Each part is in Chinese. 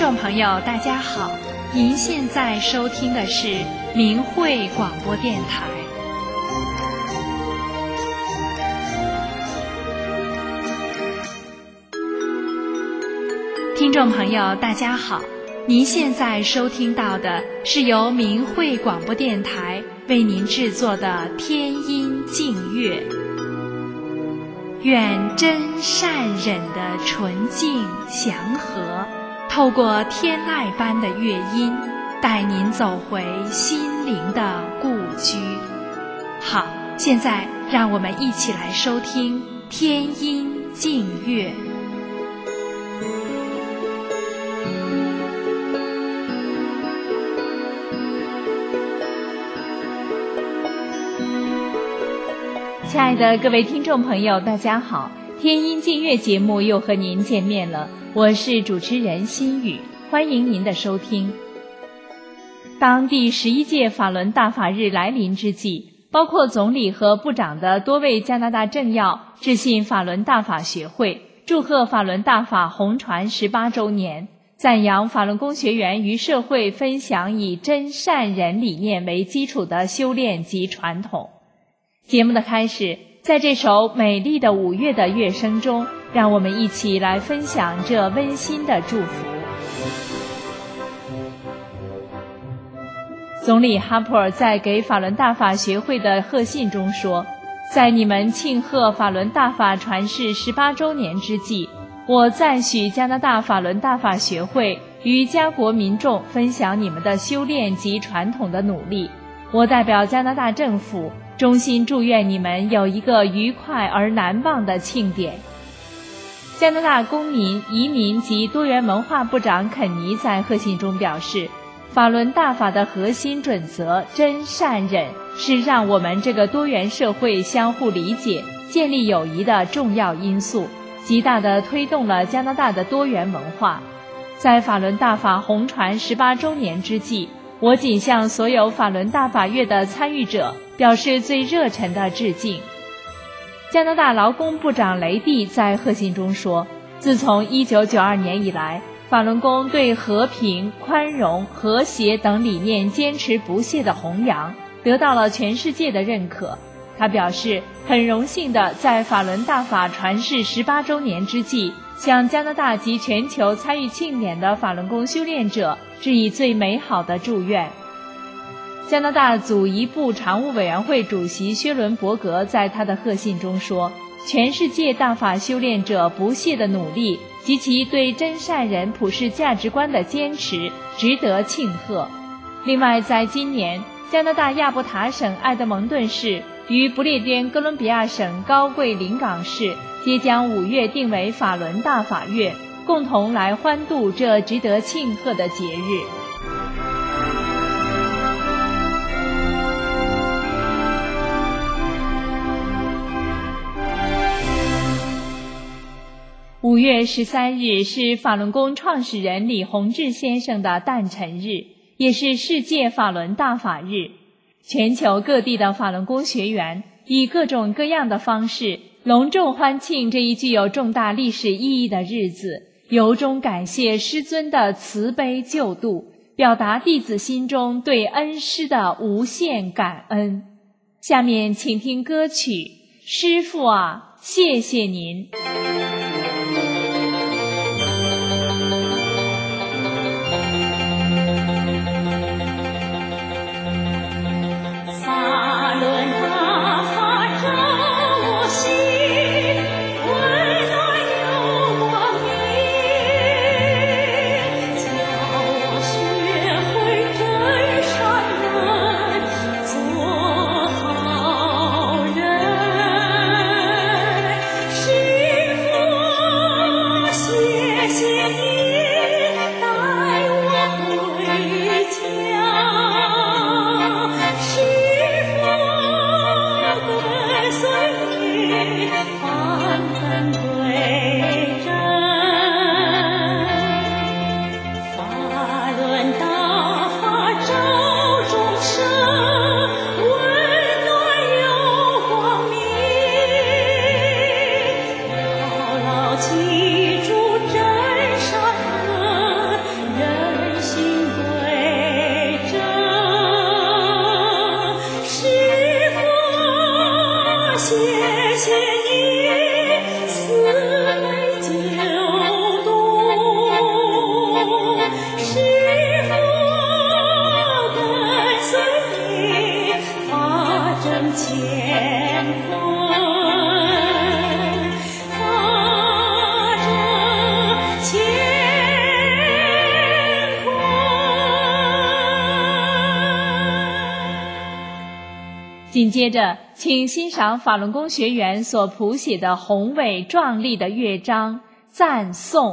众朋友大家好，您现在收听的是明慧广播电台。听众朋友大家好，您现在收听到的是由明慧广播电台为您制作的天音净乐。愿真善忍的纯净祥和透过天籁般的乐音，带您走回心灵的故居。好，现在让我们一起来收听天音净乐。亲爱的各位听众朋友大家好，天音净乐节目又和您见面了，我是主持人心雨，欢迎您的收听。当第11届法轮大法日来临之际，包括总理和部长的多位加拿大政要致信法轮大法学会，祝贺法轮大法红传18周年，赞扬法轮功学员与社会分享以真善忍理念为基础的修炼及传统。节目的开始，在这首美丽的五月的乐声中，让我们一起来分享这温馨的祝福。总理哈珀尔在给法轮大法学会的贺信中说，在你们庆贺法轮大法传世18周年之际，我赞许加拿大法轮大法学会与加国民众分享你们的修炼及传统的努力。我代表加拿大政府衷心祝愿你们有一个愉快而难忘的庆典。加拿大公民、移民及多元文化部长肯尼在贺信中表示，法轮大法的核心准则真善忍是让我们这个多元社会相互理解、建立友谊的重要因素，极大地推动了加拿大的多元文化。在法轮大法红传18周年之际，我谨向所有法轮大法月的参与者表示最热忱的致敬。加拿大劳工部长雷蒂在贺信中说，自从1992年以来，法轮功对和平、宽容、和谐等理念坚持不懈的弘扬，得到了全世界的认可。他表示，很荣幸地在法轮大法传世18周年之际，向加拿大及全球参与庆典的法轮功修炼者致以最美好的祝愿。加拿大组仪部常务委员会主席薛伦伯格在他的贺信中说，全世界大法修炼者不懈的努力及其对真善忍普世价值观的坚持值得庆贺。另外，在今年，加拿大亚伯塔省埃德蒙顿市与不列颠哥伦比亚省高贵临港市皆将5月定为法轮大法月，共同来欢度这值得庆贺的节日。5月13日是法轮功创始人李洪志先生的诞辰日，也是世界法轮大法日。全球各地的法轮功学员以各种各样的方式隆重欢庆这一具有重大历史意义的日子，由衷感谢师尊的慈悲救度，表达弟子心中对恩师的无限感恩。下面请听歌曲《师父啊，谢谢您》。 记住真善人。 紧接着，请欣赏法轮功学员所谱写的宏伟壮丽的乐章《赞颂》。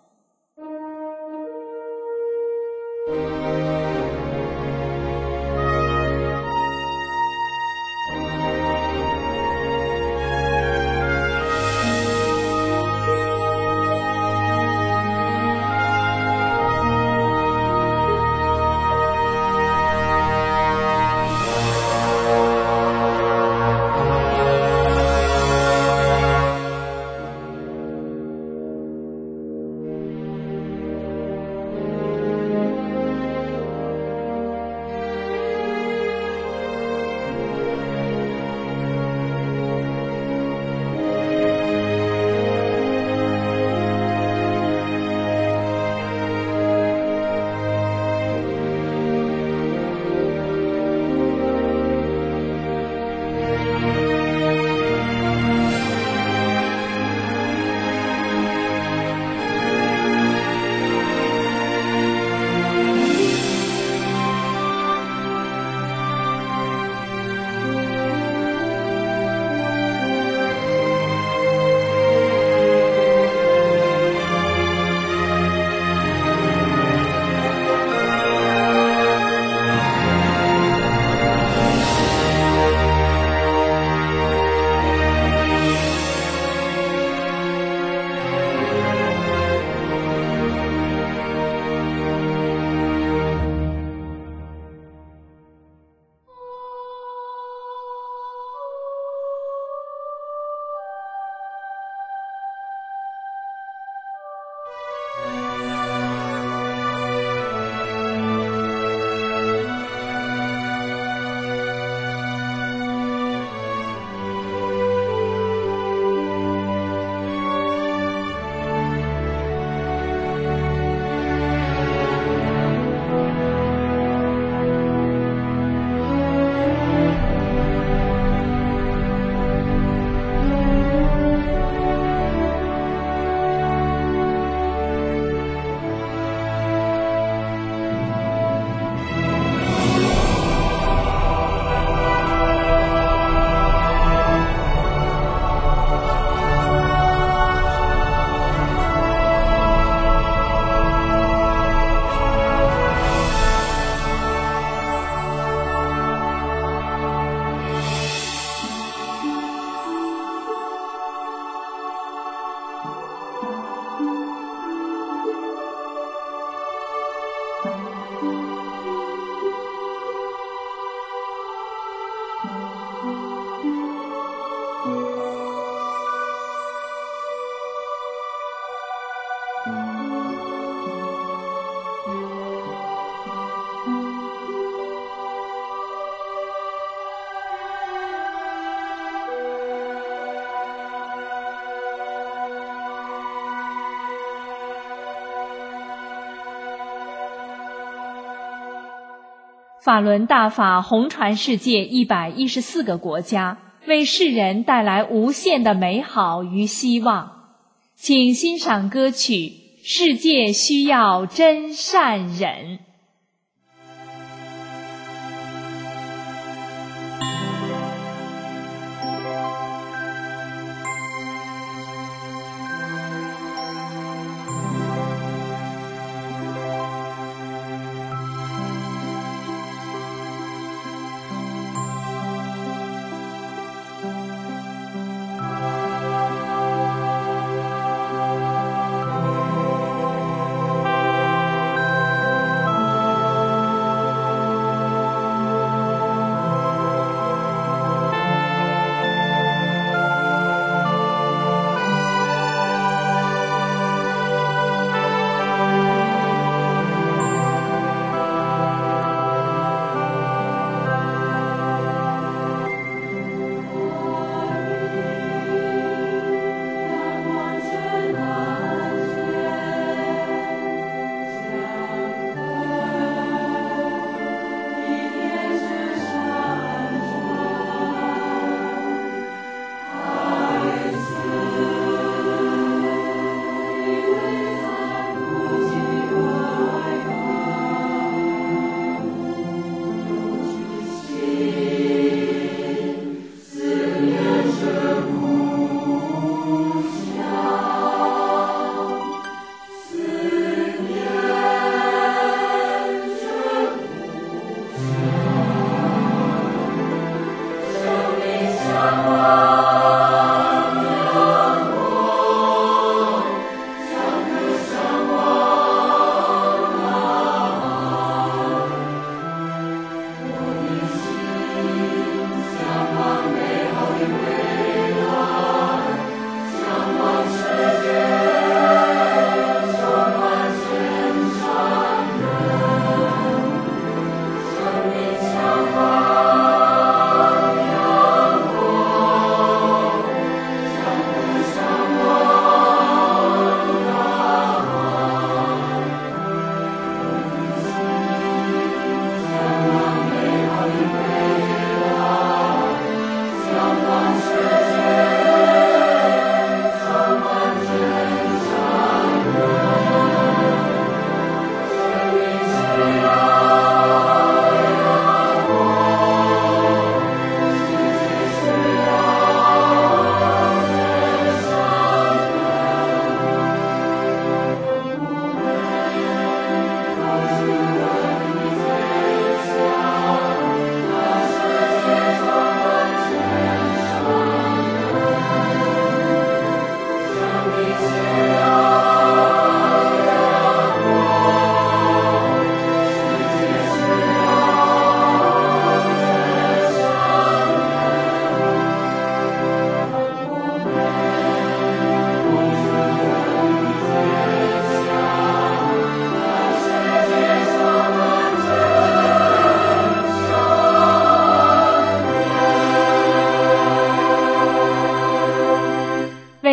法轮大法红传世界114个国家，为世人带来无限的美好与希望。请欣赏歌曲《世界需要真善忍》。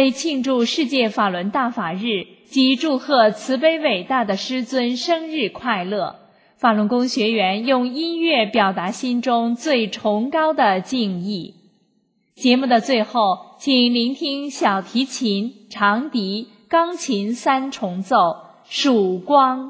为庆祝世界法轮大法日及祝贺慈悲伟大的师尊生日快乐，法轮功学员用音乐表达心中最崇高的敬意。节目的最后，请聆听小提琴、长笛、钢琴三重奏《曙光》。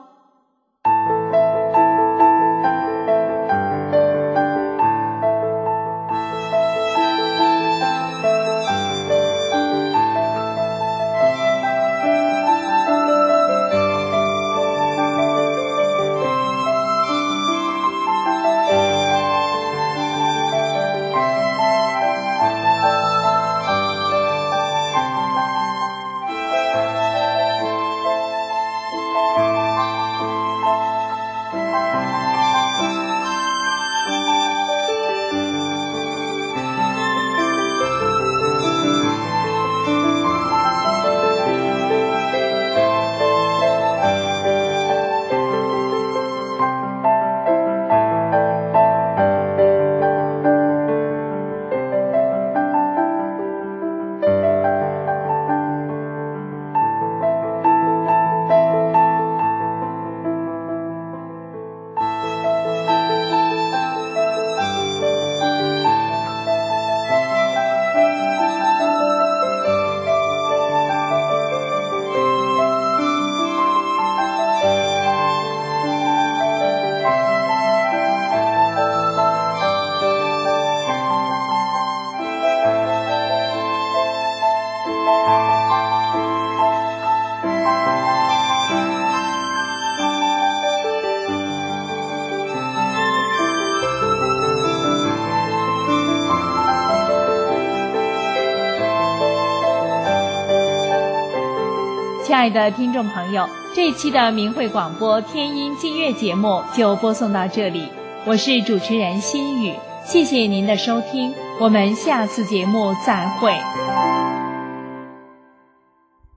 亲爱的听众朋友，这一期的明慧广播天音净乐节目就播送到这里，我是主持人心雨，谢谢您的收听，我们下次节目再会。